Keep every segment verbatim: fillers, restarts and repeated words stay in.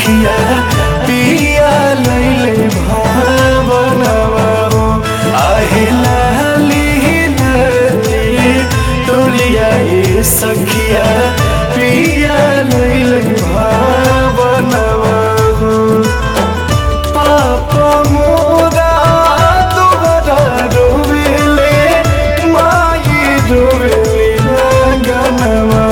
सखिया पिया लैले भावनवा हो आहे लाली लाली डोलिया ये सखिया पिया लैले भावनवा हो पापा मोरा दोबारा रोवेले माई रोवेले गनवा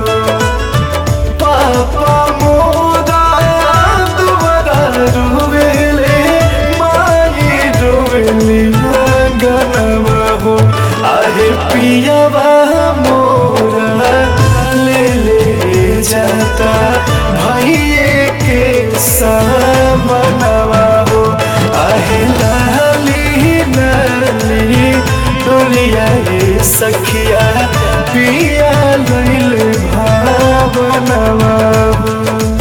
पापा मोरा दोबारा रोवेले माई रोवेले गनवा हो अरे पियावा मोरा ले ले जाता भाइये के सामनवा हो आहे लाली लाली डोलिया ये सखिया पिया लैले भावनवा हो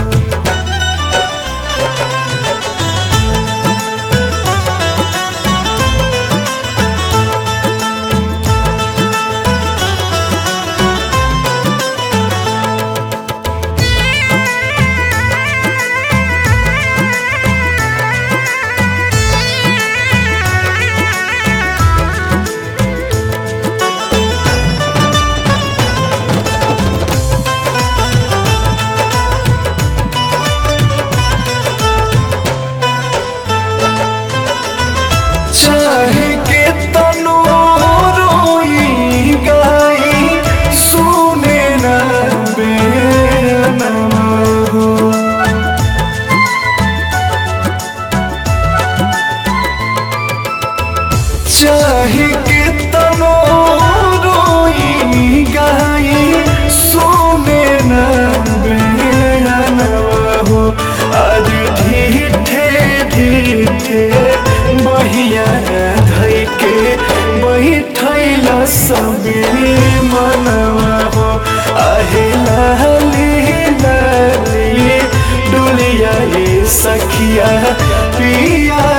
चाहे के तनु रोई गाई सुने ना बेनवा हो चाहे के तनु रोई गाई सुने ना बेनवा हो आज ढीठे ढीठे बहिया धई के बैठैला सबे मनवा हो आहे लाली लाली डोलिया ये सखिया पिया